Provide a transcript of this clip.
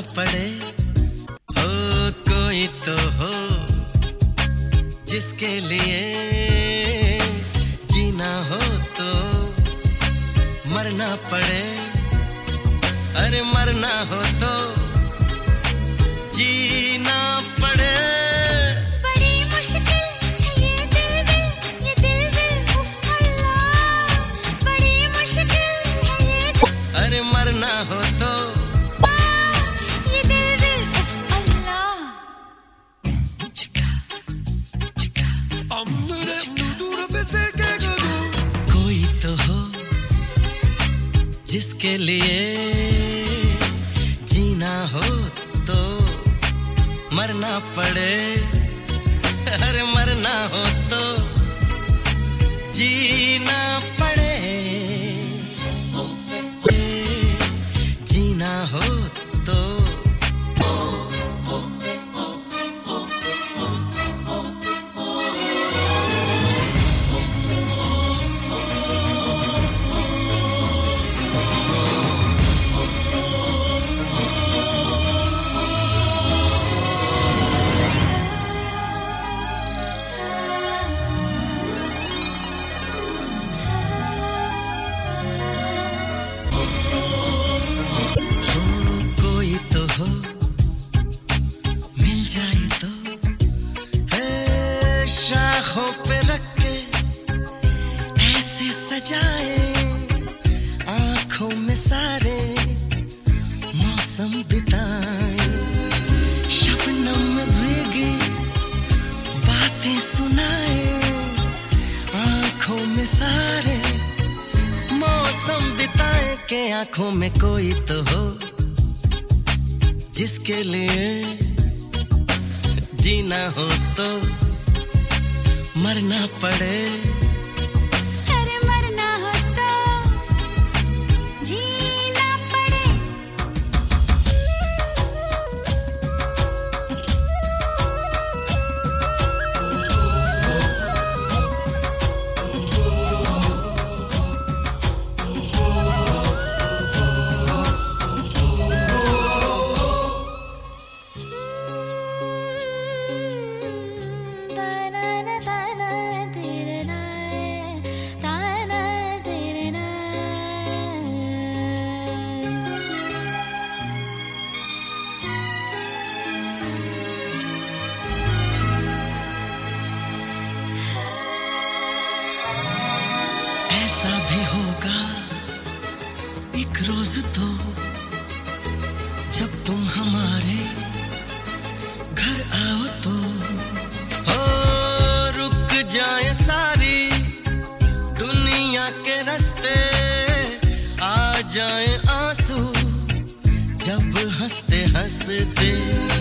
पड़े। हो कोई तो हो जिसके लिए जीना हो तो मरना पड़े। अरे मरना हो तो जीना पड़े। बड़ी मुश्किल है ये दिल उफ अल्लाह। बड़ी मुश्किल है ये अरे मरना हो तो ये दिल उफ अल्लाह। कोई तो हो जिसके लिए जीना हो तो मरना पड़े। अरे मरना हो तो जीना पड़े। जीना हो तो आँखों पे रख के ऐसे सजाए, आँखों में सारे मौसम बिताए। शबनम में भीगी बातें सुनाए, आँखों में सारे मौसम बिताए। के आँखों में कोई तो हो जिसके लिए जीना हो तो मरना पड़े। अरे मरना हो तो जीना पड़े। ऐसा भी होगा एक रोज तो जब तुम हमारे घर आओ तो हो रुक जाए सारी दुनिया के रास्ते, आ जाए आंसू जब हंसते हंसते।